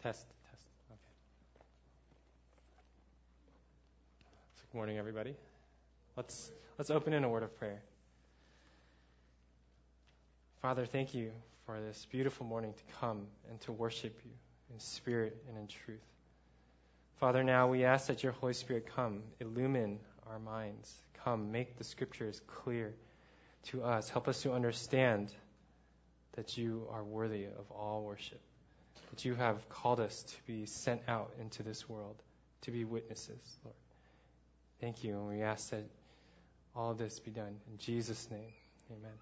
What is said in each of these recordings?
Test. Okay. So good morning, everybody. Let's open in a word of prayer. Father, thank you for this beautiful morning to come and to worship you in spirit and in truth. Father, now we ask that your Holy Spirit come, illumine our minds. Come, make the scriptures clear to us. Help us to understand that you are worthy of all worship, that you have called us to be sent out into this world, to be witnesses, Lord. Thank you, and we ask that all of this be done. In Jesus' name, amen.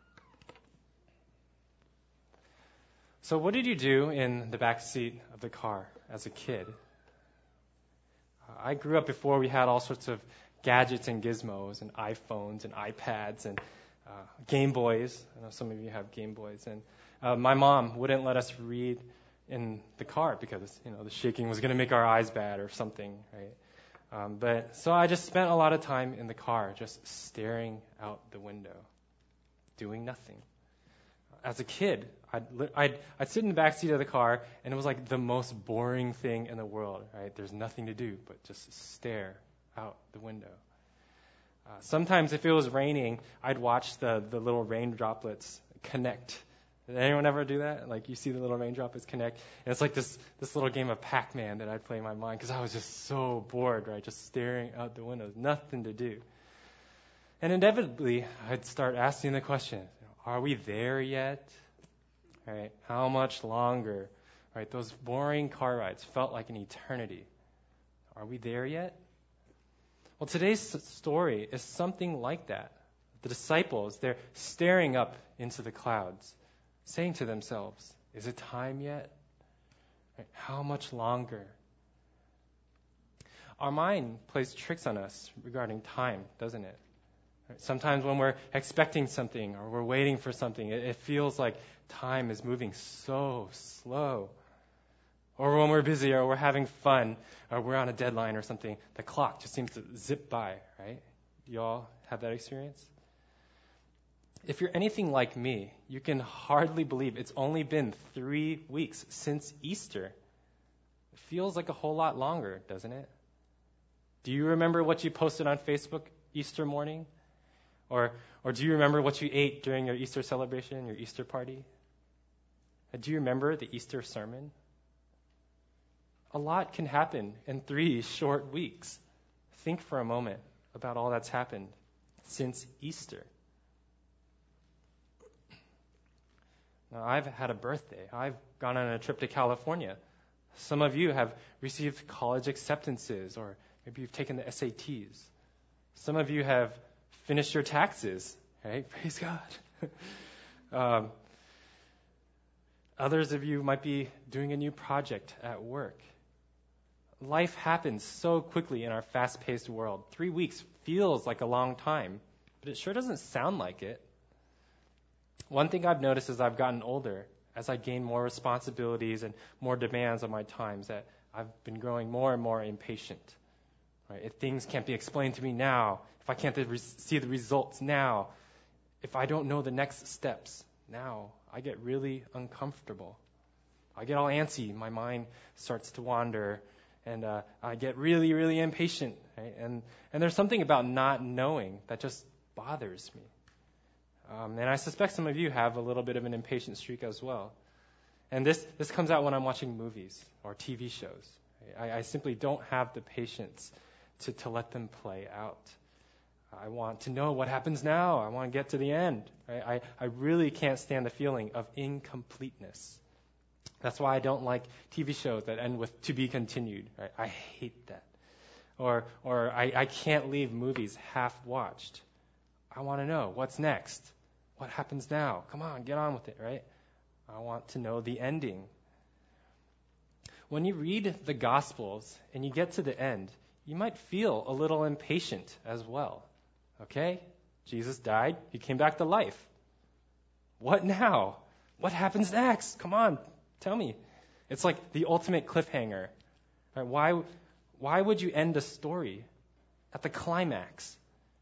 So what did you do in the back seat of the car as a kid? I grew up before we had all sorts of gadgets and gizmos and iPhones and iPads and Game Boys. I know some of you have Game Boys. And my mom wouldn't let us read in the car because, the shaking was going to make our eyes bad or something, right? So I just spent a lot of time in the car just staring out the window, doing nothing. As a kid, I'd sit in the back seat of the car, and it was like the most boring thing in the world, right? There's nothing to do but just stare out the window. Sometimes if it was raining, I'd watch the little rain droplets connect. Did anyone ever do that? Like you see the little rain droplets connect, and it's like this little game of Pac-Man that I'd play in my mind because I was just so bored, right? Just staring out the window, nothing to do. And inevitably, I'd start asking the question, are we there yet? Right? How much longer? Right? Those boring car rides felt like an eternity. Are we there yet? Well, today's story is something like that. The disciples, they're staring up into the clouds, saying to themselves, is it time yet? Right? How much longer? Our mind plays tricks on us regarding time, doesn't it? Right? Sometimes when we're expecting something or we're waiting for something, it feels like time is moving so slow. Or when we're busy or we're having fun or we're on a deadline or something, the clock just seems to zip by, right? Do you all have that experience? If you're anything like me, you can hardly believe it's only been 3 weeks since Easter. It feels like a whole lot longer, doesn't it? Do you remember what you posted on Facebook Easter morning? Or do you remember what you ate during your Easter celebration, your Easter party? Do you remember the Easter sermon? A lot can happen in 3 short weeks. Think for a moment about all that's happened since Easter. Now, I've had a birthday. I've gone on a trip to California. Some of you have received college acceptances, or maybe you've taken the SATs. Some of you have finished your taxes, right? Praise God. Others of you might be doing a new project at work. Life happens so quickly in our fast-paced world. 3 weeks feels like a long time, but it sure doesn't sound like it. One thing I've noticed as I've gotten older, as I gain more responsibilities and more demands on my time, is that I've been growing more and more impatient. Right? If things can't be explained to me now, if I can't see the results now, if I don't know the next steps now, I get really uncomfortable. I get all antsy. My mind starts to wander. And I get really, really impatient. Right? And there's something about not knowing that just bothers me. And I suspect some of you have a little bit of an impatient streak as well. And this comes out when I'm watching movies or TV shows. Right? I simply don't have the patience to let them play out. I want to know what happens now. I want to get to the end. Right? I really can't stand the feeling of incompleteness. That's why I don't like TV shows that end with "to be continued." Right? I hate that. Or I can't leave movies half-watched. I want to know what's next. What happens now? Come on, get on with it, right? I want to know the ending. When you read the Gospels and you get to the end, you might feel a little impatient as well. Okay? Jesus died. He came back to life. What now? What happens next? Come on. Tell me. It's like the ultimate cliffhanger. Right? Why would you end a story at the climax?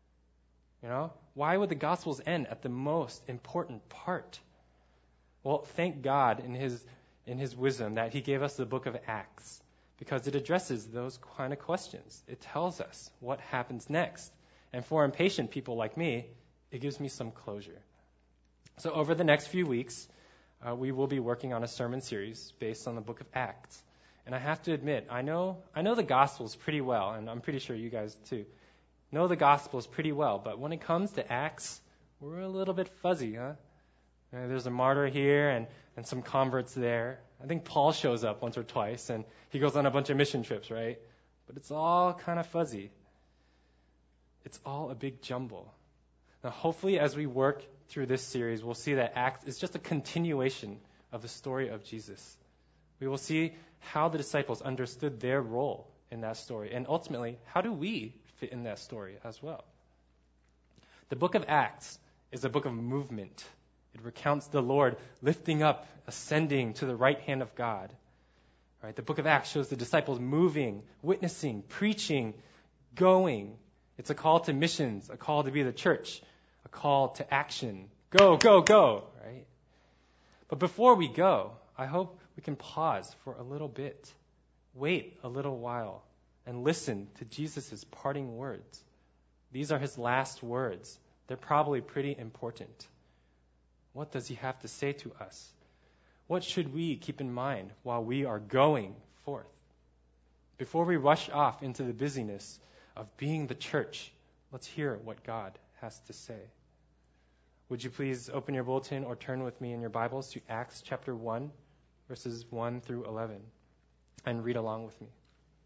Why would the Gospels end at the most important part? Well, thank God in His in his wisdom that he gave us the book of Acts, because it addresses those kind of questions. It tells us what happens next. And for impatient people like me, it gives me some closure. So over the next few weeks, we will be working on a sermon series based on the book of Acts. And I have to admit, I know the Gospels pretty well, and I'm pretty sure you guys too know the Gospels pretty well. But when it comes to Acts, we're a little bit fuzzy, huh? There's a martyr here and some converts there. I think Paul shows up once or twice, and he goes on a bunch of mission trips, right? But it's all kind of fuzzy. It's all a big jumble. Now, hopefully, as we work through this series, we'll see that Acts is just a continuation of the story of Jesus. We will see how the disciples understood their role in that story, and ultimately, how do we fit in that story as well? The book of Acts is a book of movement. It recounts the Lord lifting up, ascending to the right hand of God. Right? The book of Acts shows the disciples moving, witnessing, preaching, going. It's a call to missions, a call to be the church, a call to action. Go, go, go, right? But before we go, I hope we can pause for a little bit, wait a little while, and listen to Jesus' parting words. These are his last words. They're probably pretty important. What does he have to say to us? What should we keep in mind while we are going forth? Before we rush off into the busyness of being the church, let's hear what God has to say. Would you please open your bulletin or turn with me in your Bibles to Acts chapter 1, verses 1 through 11, and read along with me.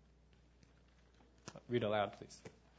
Read aloud, please.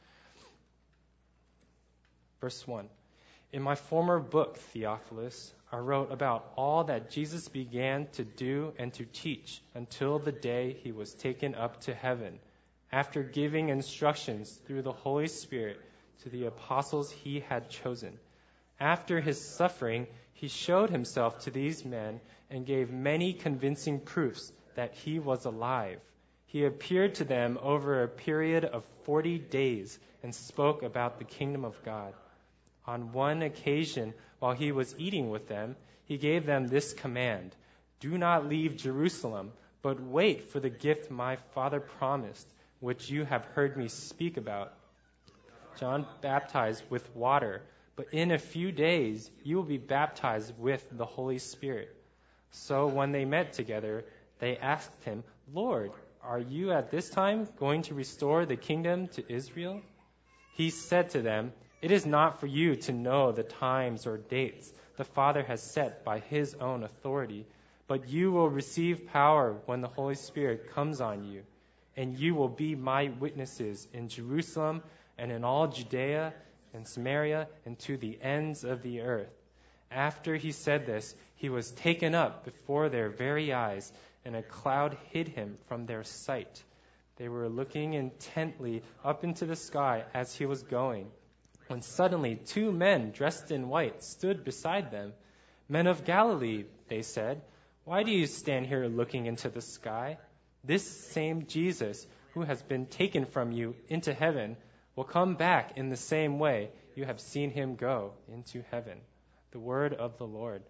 Verse 1. In my former book, Theophilus, I wrote about all that Jesus began to do and to teach until the day he was taken up to heaven, after giving instructions through the Holy Spirit to the apostles he had chosen. After his suffering, he showed himself to these men and gave many convincing proofs that he was alive. He appeared to them over a period of 40 days and spoke about the kingdom of God. On one occasion, while he was eating with them, he gave them this command: "Do not leave Jerusalem, but wait for the gift my Father promised, which you have heard me speak about. John baptized with water, but in a few days you will be baptized with the Holy Spirit." So when they met together, they asked him, "Lord, are you at this time going to restore the kingdom to Israel?" He said to them, "It is not for you to know the times or dates the Father has set by his own authority, but you will receive power when the Holy Spirit comes on you, and you will be my witnesses in Jerusalem and in all Judea and Samaria and to the ends of the earth." After he said this, he was taken up before their very eyes, and a cloud hid him from their sight. They were looking intently up into the sky as he was going, when suddenly 2 men dressed in white stood beside them. "Men of Galilee," they said, "why do you stand here looking into the sky? This same Jesus who has been taken from you into heaven will come back in the same way you have seen him go into heaven." The word of the Lord.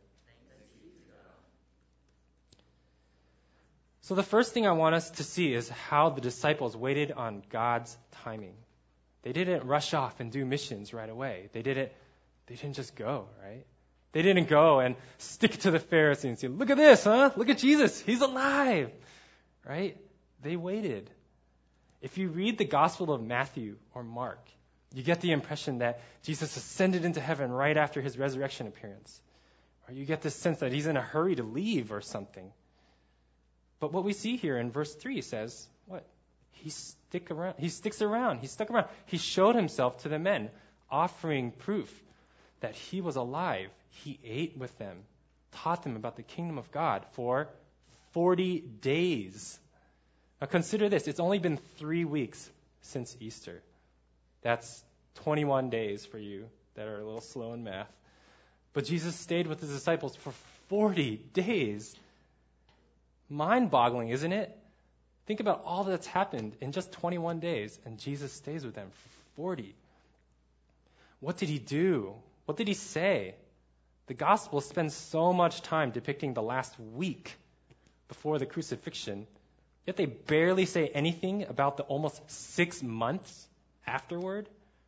So the first thing I want us to see is how the disciples waited on God's timing. They didn't rush off and do missions right away. They didn't just go, right? They didn't go and stick to the Pharisees and say, "Look at this, huh? Look at Jesus. He's alive." Right? They waited. If you read the Gospel of Matthew or Mark, you get the impression that Jesus ascended into heaven right after his resurrection appearance. Or you get this sense that he's in a hurry to leave or something. But what we see here in verse 3 says, what? He stuck around. He showed himself to the men, offering proof that he was alive. He ate with them, taught them about the kingdom of God for 40 days. Now consider this. It's only been 3 weeks since Easter. That's 21 days for you that are a little slow in math. But Jesus stayed with his disciples for 40 days. Mind-boggling, isn't it? Think about all that's happened in just 21 days, and Jesus stays with them for 40. What did he do? What did he say? The Gospel spends so much time depicting the last week before the crucifixion, yet they barely say anything about the almost 6 months afterward.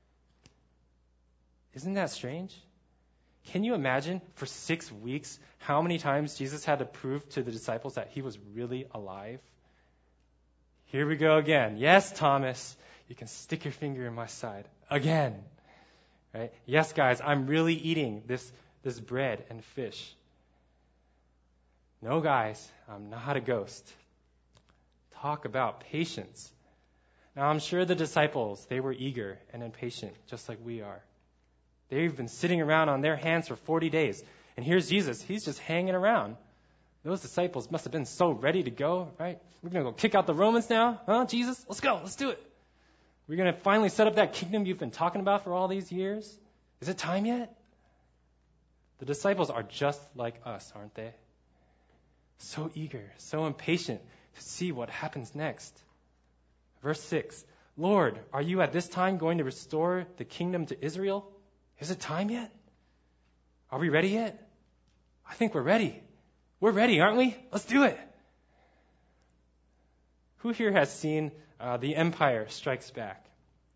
Isn't that strange? Can you imagine for 6 weeks how many times Jesus had to prove to the disciples that he was really alive? Here we go again. Yes, Thomas, you can stick your finger in my side again. Right? Yes, guys, I'm really eating this bread and fish. No, guys, I'm not a ghost. Talk about patience. Now, I'm sure the disciples, they were eager and impatient, just like we are. They've been sitting around on their hands for 40 days. And here's Jesus. He's just hanging around. Those disciples must have been so ready to go, right? We're going to go kick out the Romans now? Huh, Jesus? Let's go. Let's do it. We're going to finally set up that kingdom you've been talking about for all these years? Is it time yet? The disciples are just like us, aren't they? So eager, so impatient to see what happens next. Verse 6, Lord, are you at this time going to restore the kingdom to Israel? Is it time yet? Are we ready yet? I think we're ready. We're ready, aren't we? Let's do it. Who here has seen The Empire Strikes Back?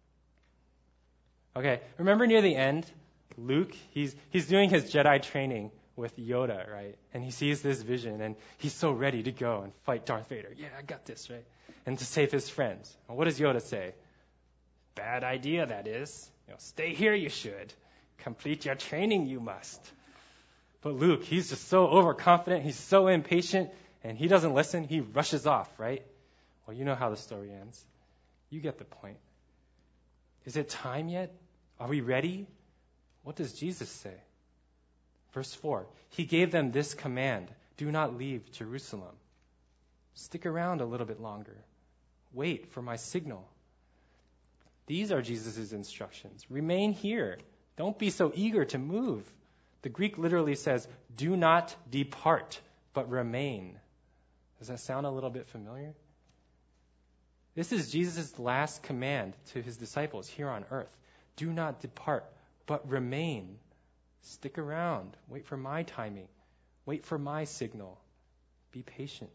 Okay, remember near the end, Luke, he's doing his Jedi training with Yoda, right? And he sees this vision, and he's so ready to go and fight Darth Vader. Yeah, I got this, right? And to save his friends. And what does Yoda say? Bad idea, that is. Stay here, you should. Complete your training, you must. But Luke, he's just so overconfident, he's so impatient, and he doesn't listen. He rushes off, right? Well, you know how the story ends. You get the point. Is it time yet? Are we ready? What does Jesus say? Verse 4, he gave them this command, do not leave Jerusalem. Stick around a little bit longer. Wait for my signal. These are Jesus' instructions. Remain here. Don't be so eager to move. The Greek literally says, do not depart, but remain. Does that sound a little bit familiar? This is Jesus' last command to his disciples here on earth. Do not depart, but remain. Stick around. Wait for my timing. Wait for my signal. Be patient.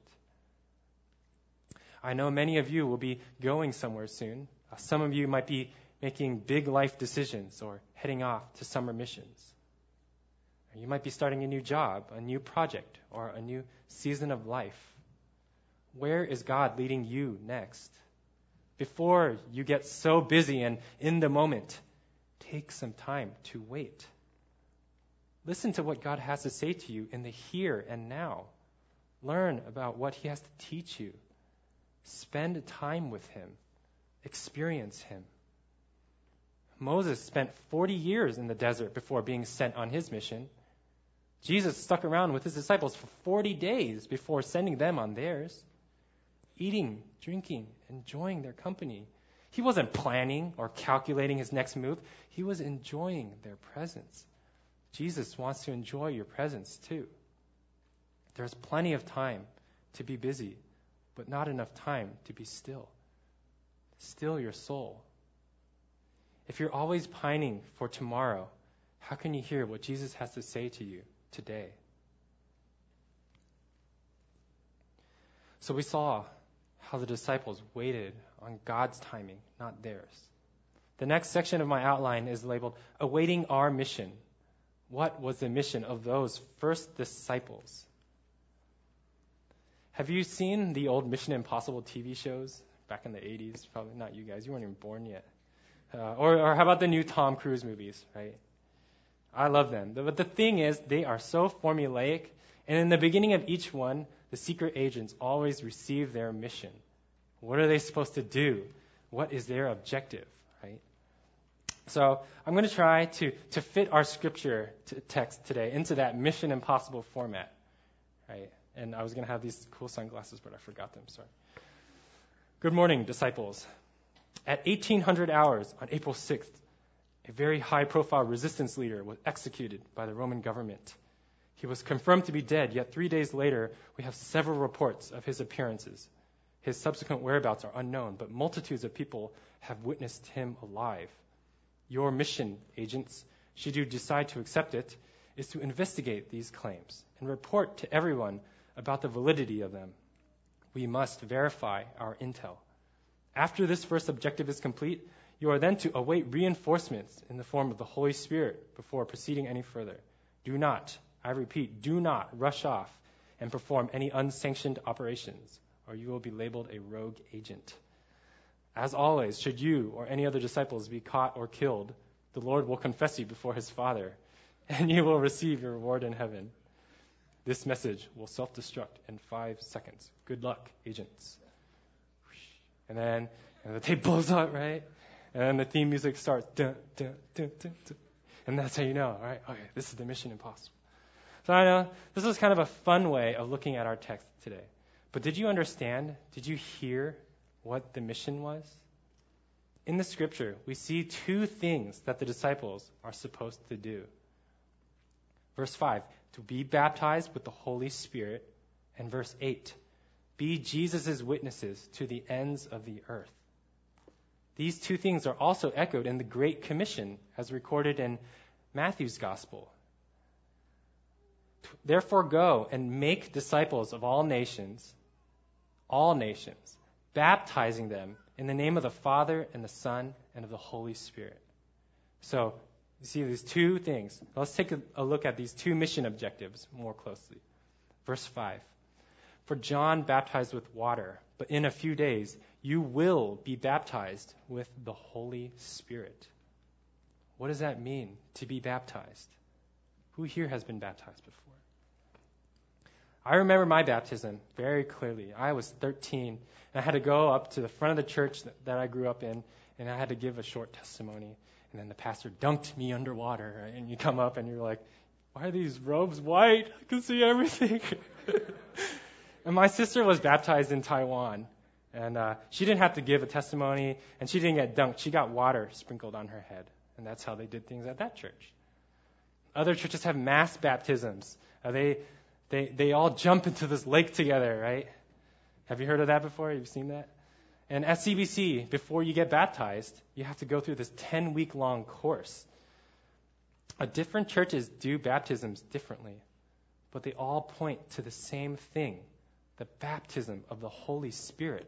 I know many of you will be going somewhere soon. Some of you might be making big life decisions or heading off to summer missions. Or you might be starting a new job, a new project, or a new season of life. Where is God leading you next? Before you get so busy and in the moment, take some time to wait. Listen to what God has to say to you in the here and now. Learn about what he has to teach you. Spend time with him. Experience him. Moses spent 40 years in the desert before being sent on his mission. Jesus stuck around with his disciples for 40 days before sending them on theirs. Eating, drinking, enjoying their company. He wasn't planning or calculating his next move. He was enjoying their presence. Jesus wants to enjoy your presence too. There's plenty of time to be busy, but not enough time to be still. Still your soul. If you're always pining for tomorrow, how can you hear what Jesus has to say to you today? So we saw how the disciples waited on God's timing, not theirs. The next section of my outline is labeled Awaiting Our Mission. What was the mission of those first disciples? Have you seen the old Mission Impossible TV shows back in the 80s? Probably not you guys. You weren't even born yet. Or how about the new Tom Cruise movies, right? I love them. But the thing is, they are so formulaic. And in the beginning of each one, the secret agents always receive their mission. What are they supposed to do? What is their objective, right? So I'm going to try to fit our scripture text today into that Mission Impossible format, right? And I was going to have these cool sunglasses, but I forgot them, sorry. Good morning, disciples. At 1800 hours on April 6th, a very high-profile resistance leader was executed by the Roman government. He was confirmed to be dead, yet 3 days later, we have several reports of his appearances. His subsequent whereabouts are unknown, but multitudes of people have witnessed him alive. Your mission, agents, should you decide to accept it, is to investigate these claims and report to everyone about the validity of them. we must verify our intel. After this first objective is complete, you are then to await reinforcements in the form of the Holy Spirit before proceeding any further. Do not, I repeat, do not rush off and perform any unsanctioned operations, or you will be labeled a rogue agent. As always, should you or any other disciples be caught or killed, the Lord will confess you before his Father, and you will receive your reward in heaven. This message will self-destruct in 5 seconds. Good luck, agents. And then the tape blows up, right? And then the theme music starts. Dun, dun, dun, dun, dun. And that's how you know, right? Okay, this is the Mission Impossible. So I know this was kind of a fun way of looking at our text today. But did you understand? Did you hear what the mission was? In the scripture, we see 2 things that the disciples are supposed to do. Verse 5, to be baptized with the Holy Spirit. And verse 8, be Jesus' witnesses to the ends of the earth. These 2 things are also echoed in the Great Commission as recorded in Matthew's Gospel. Therefore go and make disciples of all nations, baptizing them in the name of the Father and the Son and of the Holy Spirit. So, you see these 2 things. Let's take a look at these 2 mission objectives more closely. Verse 5. For John baptized with water, but in a few days you will be baptized with the Holy Spirit. What does that mean, to be baptized? Who here has been baptized before? I remember my baptism very clearly. I was 13, and I had to go up to the front of the church that I grew up in, and I had to give a short testimony. And then the pastor dunked me underwater, right? And you come up and you're like, why are these robes white? I can see everything. And my sister was baptized in Taiwan, and she didn't have to give a testimony, and she didn't get dunked. She got water sprinkled on her head, and that's how they did things at that church. Other churches have mass baptisms. They all jump into this lake together, right? Have you heard of that before? You've seen that? And at CBC, before you get baptized, you have to go through this 10-week-long course. Different churches do baptisms differently, but they all point to the same thing, the baptism of the Holy Spirit.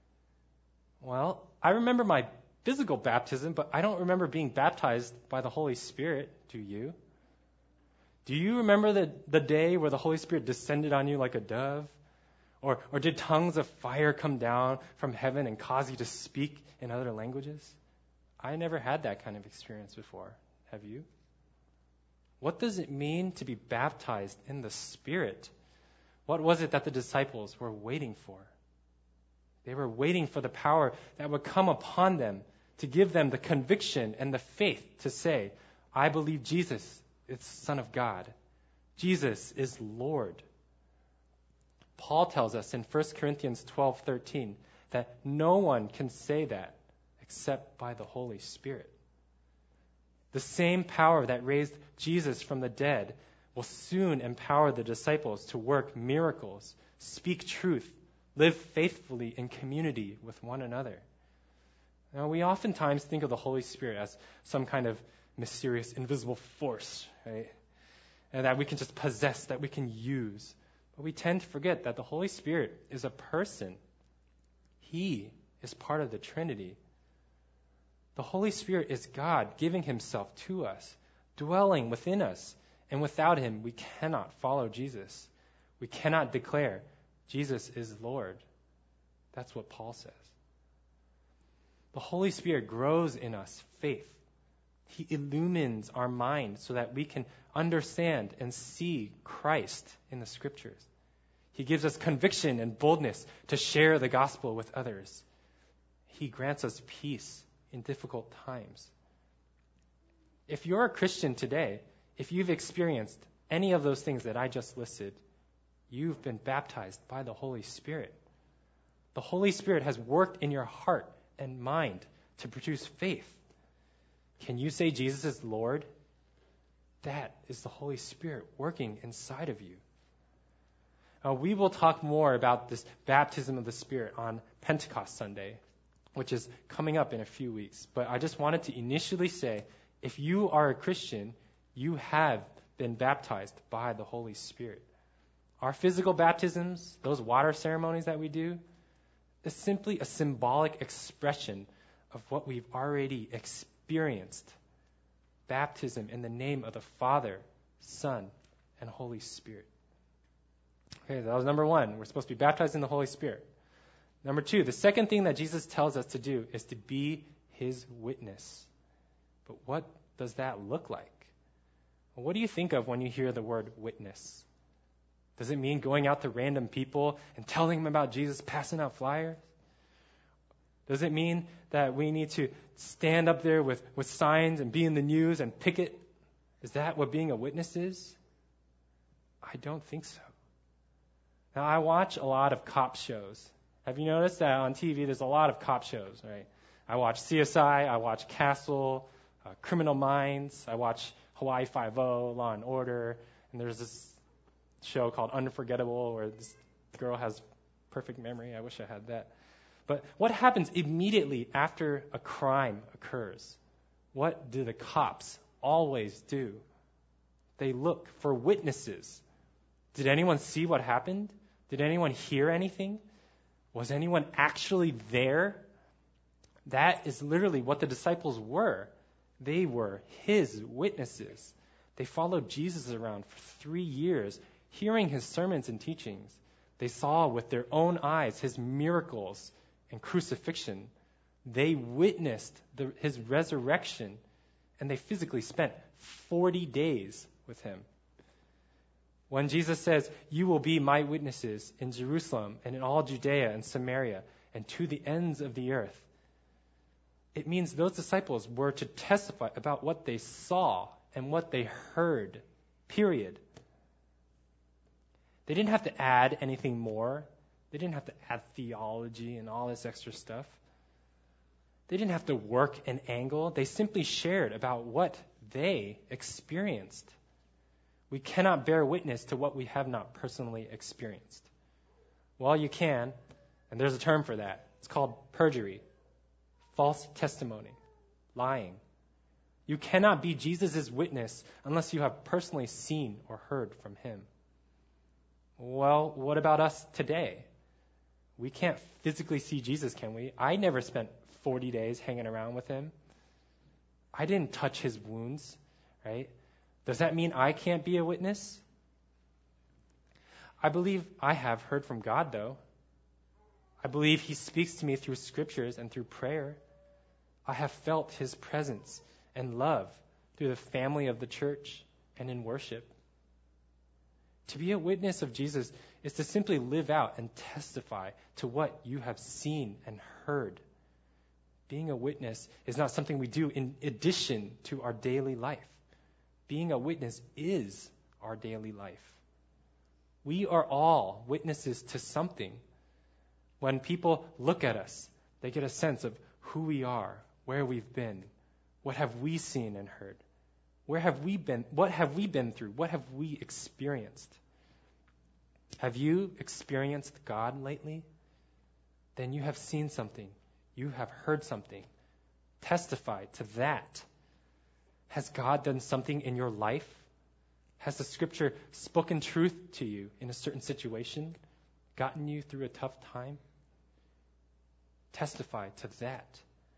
Well, I remember my physical baptism, but I don't remember being baptized by the Holy Spirit. Do you? Do you remember the day where the Holy Spirit descended on you like a dove? Or did tongues of fire come down from heaven and cause you to speak in other languages? I never had that kind of experience before. Have you? What does it mean to be baptized in the Spirit? What was it that the disciples were waiting for? They were waiting for the power that would come upon them to give them the conviction and the faith to say, I believe Jesus is the Son of God. Jesus is Lord. Paul tells us in 1 Corinthians 12:13 that no one can say that except by the Holy Spirit. The same power that raised Jesus from the dead will soon empower the disciples to work miracles, speak truth, live faithfully in community with one another. Now, we oftentimes think of the Holy Spirit as some kind of mysterious, invisible force, right? And that we can just possess, that we can use. But we tend to forget that the Holy Spirit is a person. He is part of the Trinity. The Holy Spirit is God giving himself to us, dwelling within us. And without him, we cannot follow Jesus. We cannot declare Jesus is Lord. That's what Paul says. The Holy Spirit grows in us faith. He illumines our mind so that we can understand and see Christ in the Scriptures. He gives us conviction and boldness to share the gospel with others. He grants us peace in difficult times. If you're a Christian today, if you've experienced any of those things that I just listed, you've been baptized by the Holy Spirit. The Holy Spirit has worked in your heart and mind to produce faith. Can you say Jesus is Lord? That is the Holy Spirit working inside of you. We will talk more about this baptism of the Spirit on Pentecost Sunday, which is coming up in a few weeks. But I just wanted to initially say, if you are a Christian, you have been baptized by the Holy Spirit. Our physical baptisms, those water ceremonies that we do, is simply a symbolic expression of what we've already experienced. Baptism in the name of the Father, Son, and Holy Spirit. Okay, that was number one. We're supposed to be baptized in the Holy Spirit. Number two, the second thing that Jesus tells us to do is to be his witness. But what does that look like? What do you think of when you hear the word witness? Does it mean going out to random people and telling them about Jesus, passing out flyers? Does it mean that we need to stand up there with signs and be in the news and picket? Is that what being a witness is? I don't think so. Now, I watch a lot of cop shows. Have you noticed that on TV there's a lot of cop shows, right? I watch CSI, I watch Castle, Criminal Minds, I watch Hawaii Five-0, Law and Order, and there's this show called Unforgettable where this girl has perfect memory. I wish I had that. But what happens immediately after a crime occurs? What do the cops always do? They look for witnesses. Did anyone see what happened? Did anyone hear anything? Was anyone actually there? That is literally what the disciples were. They were his witnesses. They followed Jesus around for 3 years, hearing his sermons and teachings. They saw with their own eyes his miracles and crucifixion. They witnessed his resurrection, and they physically spent 40 days with him. When Jesus says, "You will be my witnesses in Jerusalem and in all Judea and Samaria and to the ends of the earth," it means those disciples were to testify about what they saw and what they heard, period. They didn't have to add anything more. They didn't have to add theology and all this extra stuff. They didn't have to work an angle. They simply shared about what they experienced. We cannot bear witness to what we have not personally experienced. Well, you can, and there's a term for that. It's called perjury, false testimony, lying. You cannot be Jesus' witness unless you have personally seen or heard from him. Well, what about us today? We can't physically see Jesus, can we? I never spent 40 days hanging around with him. I didn't touch his wounds, right? Does that mean I can't be a witness? I believe I have heard from God, though. I believe he speaks to me through scriptures and through prayer. I have felt his presence and love through the family of the church and in worship. To be a witness of Jesus is to simply live out and testify to what you have seen and heard. Being a witness is not something we do in addition to our daily life. Being a witness is our daily life. We are all witnesses to something. When people look at us, they get a sense of who we are, where we've been, what have we seen and heard, where have we been, what have we been through, what have we experienced. Have you experienced God lately? Then you have seen something. You have heard something. Testify to that. Has God done something in your life? Has the scripture spoken truth to you in a certain situation? Gotten you through a tough time? Testify to that.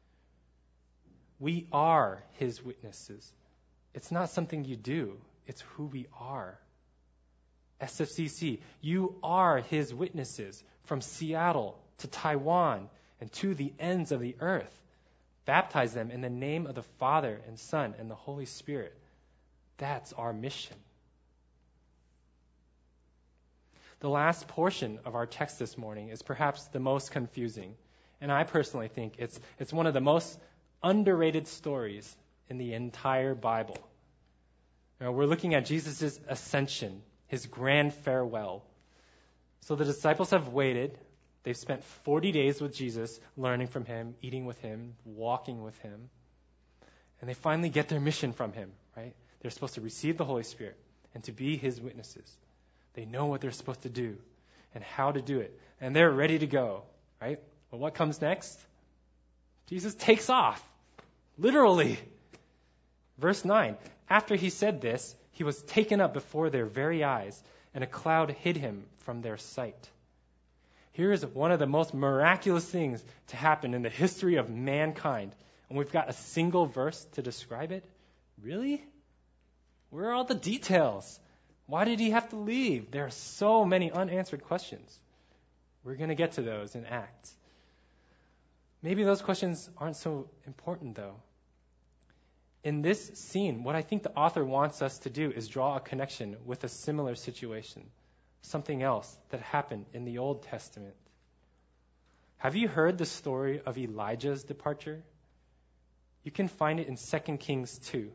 We are his witnesses. It's not something you do. It's who we are. SFCC, you are his witnesses from Seattle to Taiwan and to the ends of the earth. Baptize them in the name of the Father and Son and the Holy Spirit. That's our mission. The last portion of our text this morning is perhaps the most confusing, and I personally think it's one of the most underrated stories in the entire Bible. Now, we're looking at Jesus' ascension, his grand farewell. So the disciples have waited. They've spent 40 days with Jesus, learning from him, eating with him, walking with him. And they finally get their mission from him, right? They're supposed to receive the Holy Spirit and to be his witnesses. They know what they're supposed to do and how to do it. And they're ready to go, right? Well, what comes next? Jesus takes off, literally. Verse 9, after he said this, he was taken up before their very eyes, and a cloud hid him from their sight. Here is one of the most miraculous things to happen in the history of mankind, and we've got a single verse to describe it? Really? Where are all the details? Why did he have to leave? There are so many unanswered questions. We're going to get to those in Acts. Maybe those questions aren't so important, though. In this scene, what I think the author wants us to do is draw a connection with a similar situation, something else that happened in the Old Testament. Have you heard the story of Elijah's departure? You can find it in 2 Kings 2.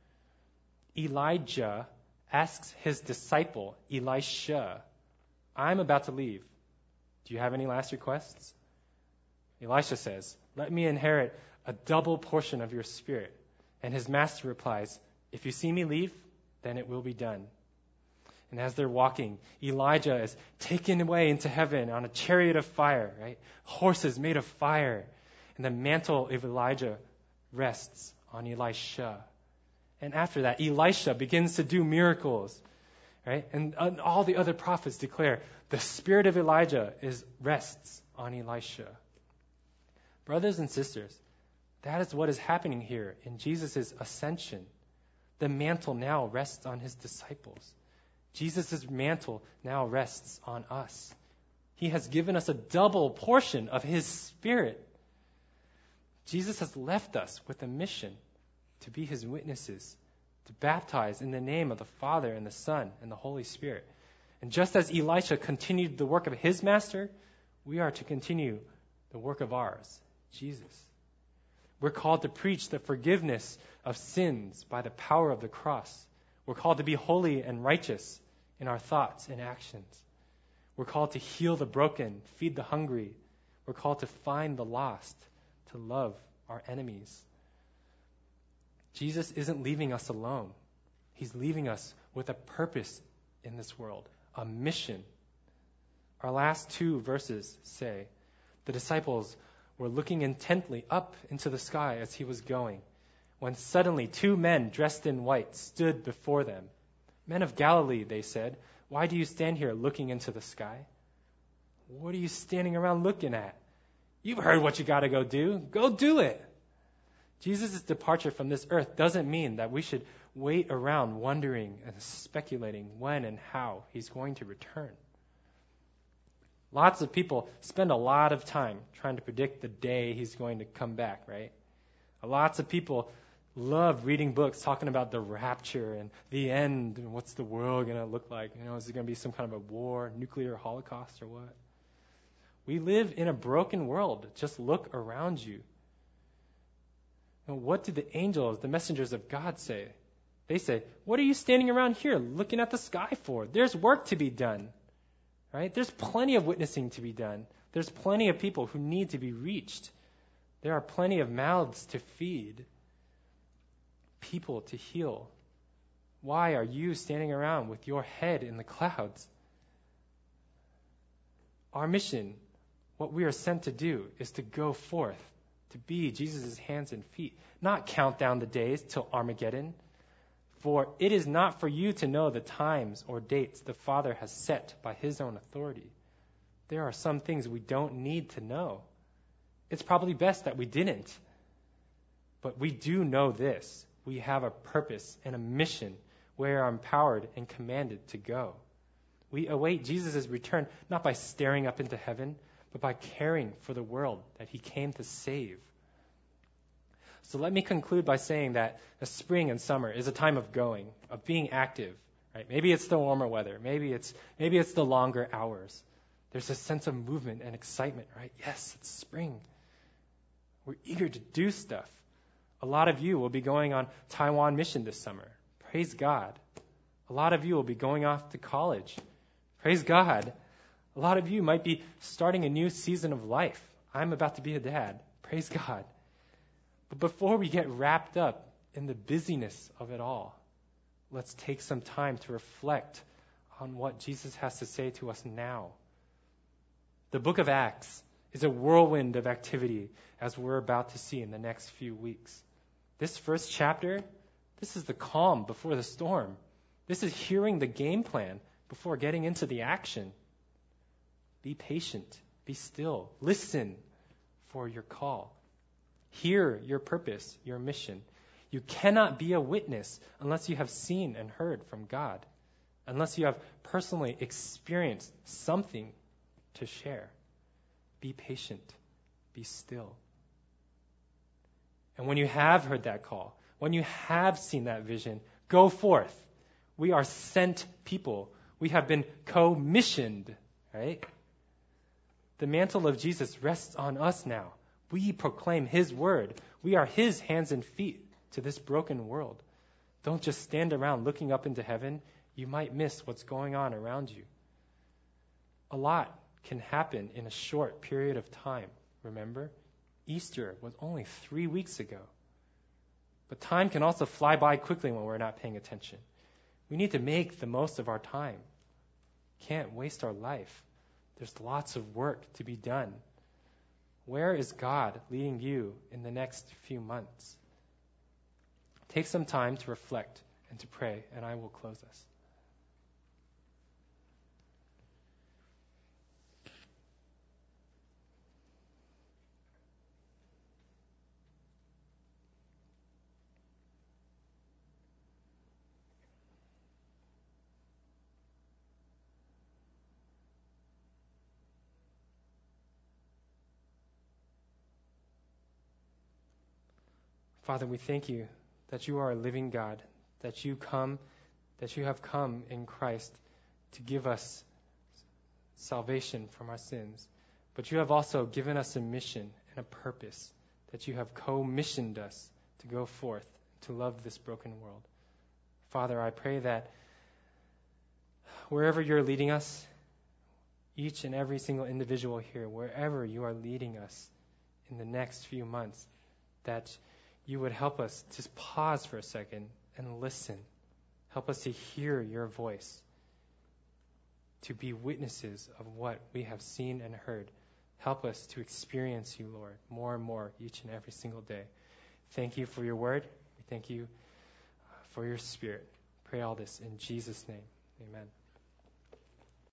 Elijah asks his disciple, Elisha, I'm about to leave. Do you have any last requests? Elisha says, let me inherit a double portion of your spirit. And his master replies, if you see me leave, then it will be done. And as they're walking, Elijah is taken away into heaven on a chariot of fire, right? Horses made of fire. And the mantle of Elijah rests on Elisha. And after that, Elisha begins to do miracles, right? And all the other prophets declare the spirit of Elijah rests on Elisha. Brothers and sisters, that is what is happening here in Jesus' ascension. The mantle now rests on his disciples. Jesus' mantle now rests on us. He has given us a double portion of his spirit. Jesus has left us with a mission to be his witnesses, to baptize in the name of the Father and the Son and the Holy Spirit. And just as Elisha continued the work of his master, we are to continue the work of ours, Jesus. We're called to preach the forgiveness of sins by the power of the cross. We're called to be holy and righteous in our thoughts and actions. We're called to heal the broken, feed the hungry. We're called to find the lost, to love our enemies. Jesus isn't leaving us alone. He's leaving us with a purpose in this world, a mission. Our last two verses say, the disciples were looking intently up into the sky as he was going, when suddenly 2 men dressed in white stood before them. Men of Galilee, they said, why do you stand here looking into the sky? What are you standing around looking at? You've heard what you got to go do. Go do it. Jesus' departure from this earth doesn't mean that we should wait around wondering and speculating when and how he's going to return. Lots of people spend a lot of time trying to predict the day he's going to come back, right? Lots of people love reading books talking about the rapture and the end and what's the world going to look like. Is it going to be some kind of a war, nuclear holocaust or what? We live in a broken world. Just look around you. What do the angels, the messengers of God say? They say, what are you standing around here looking at the sky for? There's work to be done, right? There's plenty of witnessing to be done. There's plenty of people who need to be reached. There are plenty of mouths to feed, people to heal. Why are you standing around with your head in the clouds? Our mission, what we are sent to do, is to go forth, to be Jesus' hands and feet, not count down the days till Armageddon. For it is not for you to know the times or dates the Father has set by his own authority. There are some things we don't need to know. It's probably best that we didn't. But we do know this. We have a purpose and a mission where we are empowered and commanded to go. We await Jesus' return not by staring up into heaven, but by caring for the world that he came to save. So let me conclude by saying that the spring and summer is a time of going, of being active. Right? Maybe it's the warmer weather. Maybe it's the longer hours. There's a sense of movement and excitement, right? Yes, it's spring. We're eager to do stuff. A lot of you will be going on Taiwan mission this summer. Praise God. A lot of you will be going off to college. Praise God. A lot of you might be starting a new season of life. I'm about to be a dad. Praise God. But before we get wrapped up in the busyness of it all, let's take some time to reflect on what Jesus has to say to us now. The book of Acts is a whirlwind of activity, as we're about to see in the next few weeks. This first chapter, this is the calm before the storm. This is hearing the game plan before getting into the action. Be patient. Be still. Listen for your call. Hear your purpose, your mission. You cannot be a witness unless you have seen and heard from God, unless you have personally experienced something to share. Be patient. Be still. And when you have heard that call, when you have seen that vision, go forth. We are sent people. We have been commissioned, right? The mantle of Jesus rests on us now. We proclaim his word. We are his hands and feet to this broken world. Don't just stand around looking up into heaven. You might miss what's going on around you. A lot can happen in a short period of time, remember? Easter was only 3 weeks ago. But time can also fly by quickly when we're not paying attention. We need to make the most of our time. Can't waste our life. There's lots of work to be done. Where is God leading you in the next few months? Take some time to reflect and to pray, and I will close us. Father, we thank you that you are a living God, that you have come in Christ to give us salvation from our sins. But you have also given us a mission and a purpose, that you have commissioned us to go forth, to love this broken world. Father, I pray that wherever you're leading us, each and every single individual here, wherever you are leading us in the next few months, that you would help us to pause for a second and listen. Help us to hear your voice, to be witnesses of what we have seen and heard. Help us to experience you, Lord, more and more each and every single day. Thank you for your word. We thank you for your spirit. Pray all this in Jesus' name. Amen.